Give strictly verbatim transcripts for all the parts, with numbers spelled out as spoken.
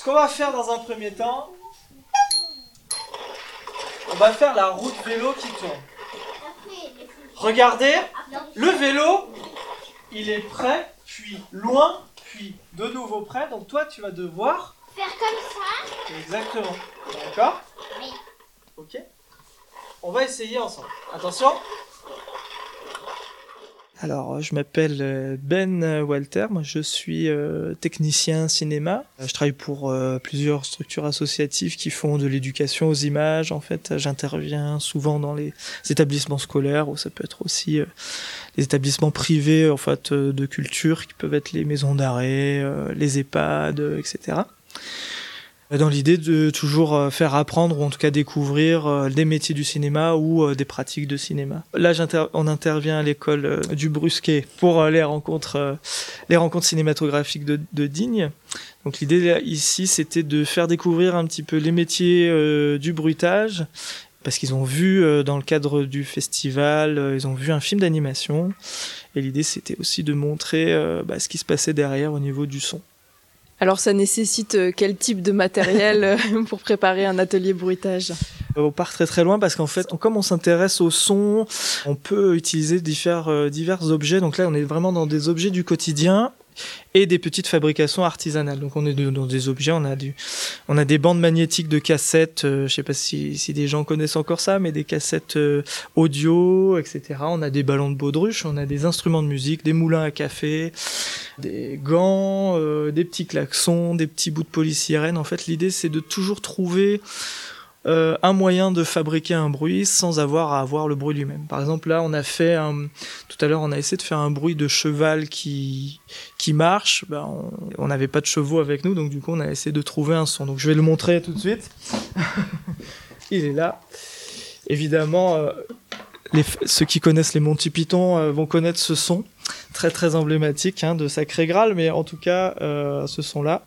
ce qu'on va faire dans un premier temps, on va faire la roue de vélo qui tourne. Regardez, le vélo, il est prêt, puis loin, puis de nouveau prêt. Donc toi, tu vas devoir... faire comme ça. Exactement. D'accord ? Oui. Ok ? On va essayer ensemble. Attention. Alors, je m'appelle Ben Walter, moi je suis euh, technicien cinéma. Je travaille pour euh, plusieurs structures associatives qui font de l'éducation aux images. En fait, j'interviens souvent dans les établissements scolaires, ou ça peut être aussi euh, les établissements privés en fait, euh, de culture, qui peuvent être les maisons d'arrêt, euh, les EHPAD, euh, et cetera. Dans l'idée de toujours faire apprendre, ou en tout cas découvrir des métiers du cinéma ou des pratiques de cinéma. Là, on intervient à l'école du Brusquet pour les rencontres, les rencontres cinématographiques de, de Digne. Donc l'idée ici, c'était de faire découvrir un petit peu les métiers euh, du bruitage, parce qu'ils ont vu euh, dans le cadre du festival, euh, ils ont vu un film d'animation. Et l'idée, c'était aussi de montrer euh, bah, ce qui se passait derrière au niveau du son. Alors ça nécessite quel type de matériel pour préparer un atelier bruitage ? On part très très loin parce qu'en fait, comme on s'intéresse au son, on peut utiliser divers, divers objets. Donc là, on est vraiment dans des objets du quotidien et des petites fabrications artisanales. Donc on est dans des objets, on a, du, on a des bandes magnétiques de cassettes, euh, je sais pas si, si des gens connaissent encore ça, mais des cassettes euh, audio, et cetera. On a des ballons de baudruche, on a des instruments de musique, des moulins à café, des gants, euh, des petits klaxons, des petits bouts de polysirène. En fait, l'idée, c'est de toujours trouver Euh, un moyen de fabriquer un bruit sans avoir à avoir le bruit lui-même. Par exemple, là, on a fait un... tout à l'heure, on a essayé de faire un bruit de cheval qui qui marche. Ben, on n'avait pas de chevaux avec nous, donc du coup, on a essayé de trouver un son. Donc, je vais le montrer tout de suite. Il est là. Évidemment, euh, les... ceux qui connaissent les Monty Python euh, vont connaître ce son très très emblématique hein, de Sacré Graal, mais en tout cas, euh, ce son-là.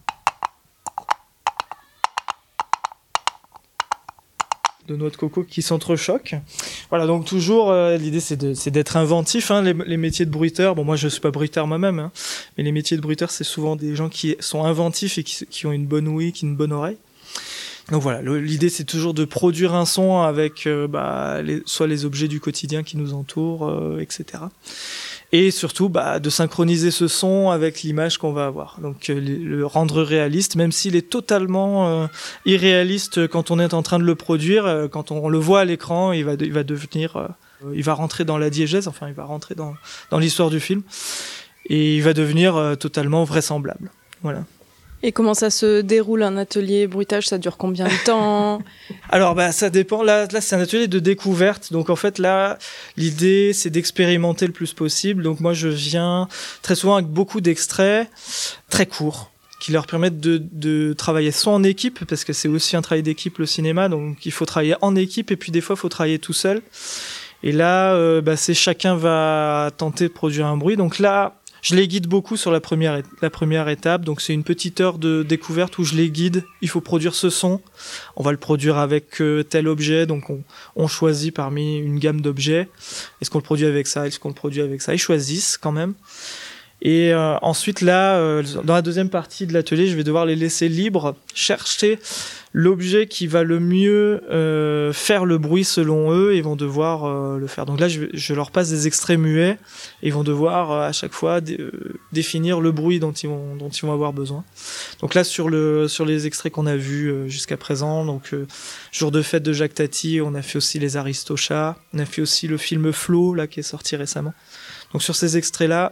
De noix de coco qui s'entrechoquent. Voilà, donc toujours, euh, l'idée c'est, de, c'est d'être inventif. Hein, les, les métiers de bruiteur, bon moi je suis pas bruiteur moi-même, hein, mais les métiers de bruiteur c'est souvent des gens qui sont inventifs et qui, qui ont une bonne ouïe, qui ont une bonne oreille. Donc voilà, le, l'idée c'est toujours de produire un son avec euh, bah, les, soit les objets du quotidien qui nous entourent, euh, et cetera. Et surtout bah, de synchroniser ce son avec l'image qu'on va avoir. Donc euh, le rendre réaliste, même s'il est totalement euh, irréaliste quand on est en train de le produire, euh, quand on le voit à l'écran, il va, il va devenir, euh, il va rentrer dans la diégèse, enfin il va rentrer dans, dans l'histoire du film, et il va devenir euh, totalement vraisemblable. Voilà. Et comment ça se déroule un atelier bruitage ? Ça dure combien de temps ? Alors bah ça dépend. Là, là c'est un atelier de découverte. Donc en fait là l'idée c'est d'expérimenter le plus possible. Donc moi je viens très souvent avec beaucoup d'extraits très courts qui leur permettent de, de travailler soit en équipe parce que c'est aussi un travail d'équipe le cinéma. Donc il faut travailler en équipe et puis des fois il faut travailler tout seul. Et là euh, bah, c'est chacun va tenter de produire un bruit. Donc là je les guide beaucoup sur la première, la première étape, donc c'est une petite heure de découverte où je les guide. Il faut produire ce son, on va le produire avec euh, tel objet, donc on, on choisit parmi une gamme d'objets. Est-ce qu'on le produit avec ça ? Est-ce qu'on le produit avec ça ? Ils choisissent quand même. Et euh, ensuite là, euh, dans la deuxième partie de l'atelier, je vais devoir les laisser libres, chercher l'objet qui va le mieux euh, faire le bruit selon eux, et ils vont devoir euh, le faire. Donc là, je, je leur passe des extraits muets, et ils vont devoir euh, à chaque fois dé- euh, définir le bruit dont ils vont dont ils vont avoir besoin. Donc là, sur le sur les extraits qu'on a vus euh, jusqu'à présent, donc euh, Jour de fête de Jacques Tati, on a fait aussi les Aristochats, on a fait aussi le film Flo là qui est sorti récemment. Donc sur ces extraits là.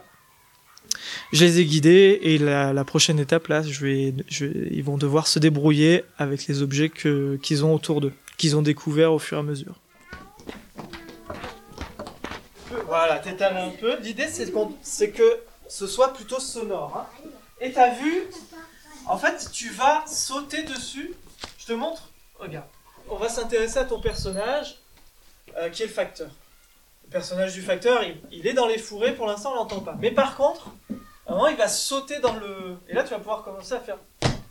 Je les ai guidés et la, la prochaine étape là, je vais, je vais, ils vont devoir se débrouiller avec les objets que, qu'ils ont autour d'eux, qu'ils ont découverts au fur et à mesure. Voilà, t'étales un peu. L'idée c'est, qu'on, c'est que ce soit plutôt sonore. Hein. Et t'as vu, en fait, tu vas sauter dessus. Je te montre. Regarde. On va s'intéresser à ton personnage, euh, qui est le facteur. Le personnage du facteur, il, il est dans les fourrés, pour l'instant on l'entend pas. Mais par contre, à un moment il va sauter dans le... Et là tu vas pouvoir commencer à faire...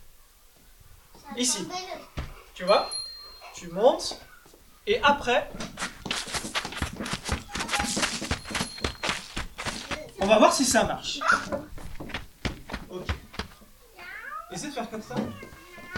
Ici. Tu vois ? Tu montes, et après... On va voir si ça marche. Ok. Essaie de faire comme ça.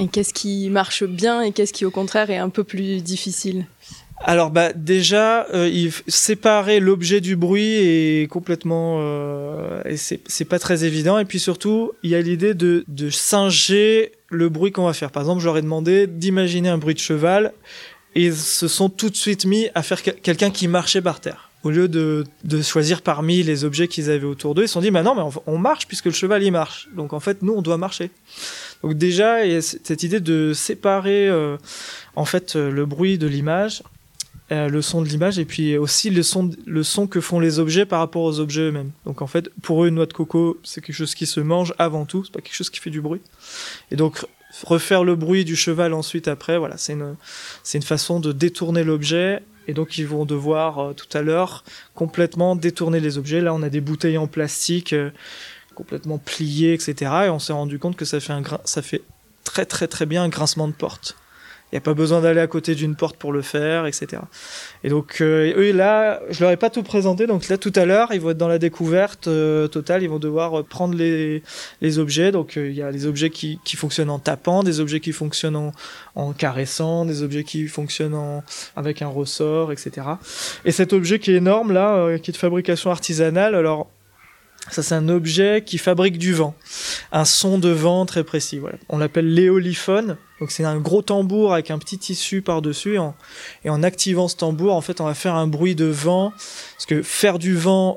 Et qu'est-ce qui marche bien et qu'est-ce qui, au contraire, est un peu plus difficile ? Alors bah déjà, euh, il séparer l'objet du bruit est complètement, euh, et c'est c'est pas très évident. Et puis surtout, il y a l'idée de de singer le bruit qu'on va faire. Par exemple, je leur ai demandé d'imaginer un bruit de cheval, et ils se sont tout de suite mis à faire que- quelqu'un qui marchait par terre. Au lieu de de choisir parmi les objets qu'ils avaient autour d'eux, ils se sont dit bah non, mais on, on marche puisque le cheval il marche. Donc en fait, nous on doit marcher. Donc déjà, il y a cette idée de séparer euh, en fait euh, le bruit de l'image. Euh, le son de l'image et puis aussi le son, le son que font les objets par rapport aux objets eux-mêmes. Donc en fait, pour eux, une noix de coco, c'est quelque chose qui se mange avant tout, c'est pas quelque chose qui fait du bruit. Et donc refaire le bruit du cheval ensuite après, voilà, c'est une, c'est une façon de détourner l'objet. Et donc ils vont devoir euh, tout à l'heure complètement détourner les objets. Là, on a des bouteilles en plastique euh, complètement pliées, et cetera. Et on s'est rendu compte que ça fait un grin- ça fait très très très bien un grincement de porte. Il n'y a pas besoin d'aller à côté d'une porte pour le faire, et cetera. Et donc, euh, eux, là, je leur ai pas tout présenté. Donc là, tout à l'heure, ils vont être dans la découverte euh, totale. Ils vont devoir prendre les, les objets. Donc, euh, il y a les objets qui, qui fonctionnent en tapant, des objets qui fonctionnent en, en caressant, des objets qui fonctionnent en, avec un ressort, et cetera. Et cet objet qui est énorme, là, euh, qui est de fabrication artisanale, alors... Ça, c'est un objet qui fabrique du vent. Un son de vent très précis. Voilà. On l'appelle l'éoliphone. Donc, c'est un gros tambour avec un petit tissu par-dessus. Et en, et en activant ce tambour, en fait, on va faire un bruit de vent. Parce que faire du vent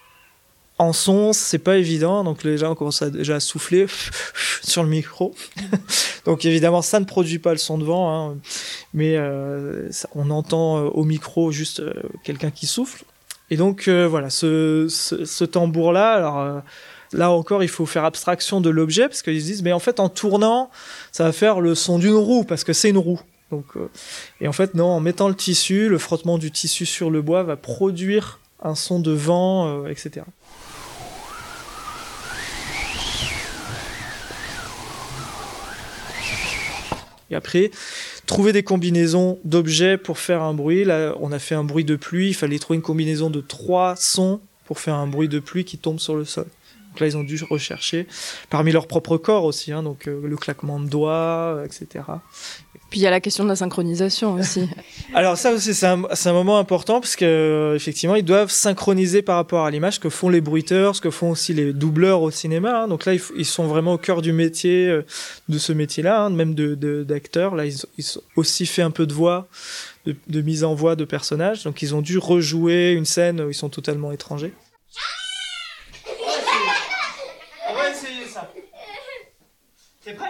en son, c'est pas évident. Donc, les gens commencent à, déjà à souffler sur le micro. Donc, évidemment, ça ne produit pas le son de vent. Hein. Mais euh, ça, on entend au micro juste euh, quelqu'un qui souffle. Et donc euh, voilà, ce, ce, ce tambour-là, alors euh, là encore, il faut faire abstraction de l'objet parce qu'ils se disent, mais en fait, en tournant, ça va faire le son d'une roue parce que c'est une roue. Donc, euh, et en fait, non, en mettant le tissu, le frottement du tissu sur le bois va produire un son de vent, euh, et cetera. Et après, trouver des combinaisons d'objets pour faire un bruit. Là, on a fait un bruit de pluie. Il fallait trouver une combinaison de trois sons pour faire un bruit de pluie qui tombe sur le sol. Donc là, ils ont dû rechercher parmi leur propre corps aussi, hein, donc euh, le claquement de doigts, euh, et cetera. Puis il y a la question de la synchronisation aussi. Alors ça aussi, c'est un, c'est un moment important parce que euh, effectivement, ils doivent synchroniser par rapport à l'image, ce que font les bruiteurs, ce que font aussi les doubleurs au cinéma. Hein. Donc là, ils, ils sont vraiment au cœur du métier, euh, de ce métier-là, hein, même de, de, d'acteurs. Là, ils, ils ont aussi fait un peu de voix, de, de mise en voix de personnages. Donc ils ont dû rejouer une scène où ils sont totalement étrangers. On va essayer ça. T'es prêt ?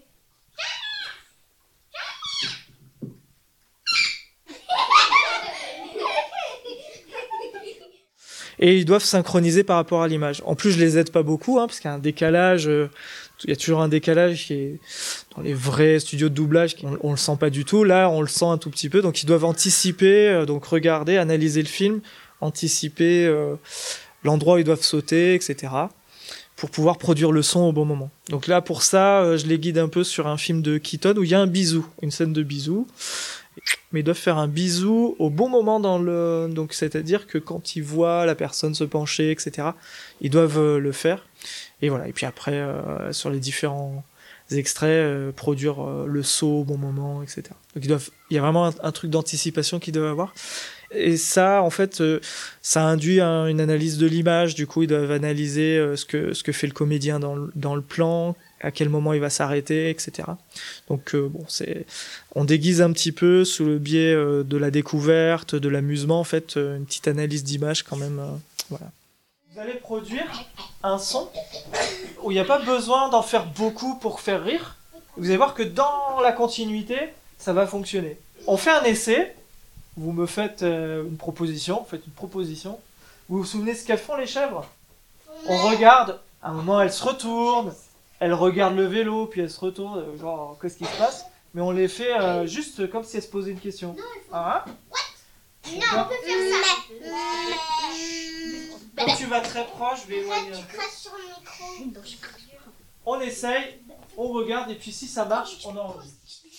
Et ils doivent synchroniser par rapport à l'image. En plus, je les aide pas beaucoup, hein, parce qu'il y a un décalage. Euh, il y a toujours un décalage qui est dans les vrais studios de doublage, on, on le sent pas du tout. Là, on le sent un tout petit peu. Donc, ils doivent anticiper, euh, donc regarder, analyser le film, anticiper euh, l'endroit où ils doivent sauter, et cetera, pour pouvoir produire le son au bon moment. Donc là, pour ça, euh, je les guide un peu sur un film de Keaton où il y a un bisou, une scène de bisou. Mais ils doivent faire un bisou au bon moment dans le, donc c'est-à-dire que quand ils voient la personne se pencher, et cetera, ils doivent euh, le faire. Et voilà. Et puis après, euh, sur les différents extraits, euh, produire euh, le saut au bon moment, et cetera. Donc ils doivent, il y a vraiment un, un truc d'anticipation qu'ils doivent avoir. Et ça, en fait, euh, ça induit un, une analyse de l'image. Du coup, ils doivent analyser euh, ce que ce que fait le comédien dans le, dans le plan, à quel moment il va s'arrêter, et cetera. Donc euh, bon, c'est, on déguise un petit peu sous le biais euh, de la découverte, de l'amusement, en fait, euh, une petite analyse d'image quand même. Euh, voilà. Vous allez produire un son où il n'y a pas besoin d'en faire beaucoup pour faire rire. Vous allez voir que dans la continuité, ça va fonctionner. On fait un essai. Vous me faites euh, une proposition, vous faites une proposition. Vous vous souvenez ce qu'elles font les chèvres ? On regarde, à un moment elles se retournent, elles regardent le vélo, puis elles se retournent, euh, genre qu'est-ce qui se passe ? Mais on les fait euh, juste comme si elles se posaient une question. Ah, hein ? Non, on peut faire ça. Quand tu vas très proche, je vais éloigner un Tu peu. craches sur le micro. On essaye, on regarde, et puis si ça marche, on enregistre.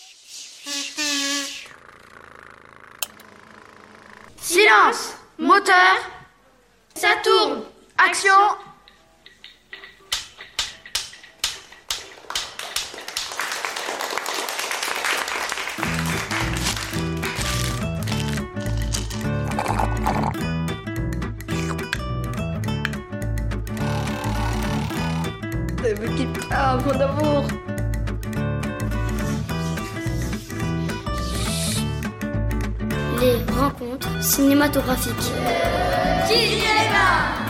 Silence! Moteur! Ça tourne! Action! Ne me quitte pas, mon amour. Les rencontres cinématographiques. Cinéma.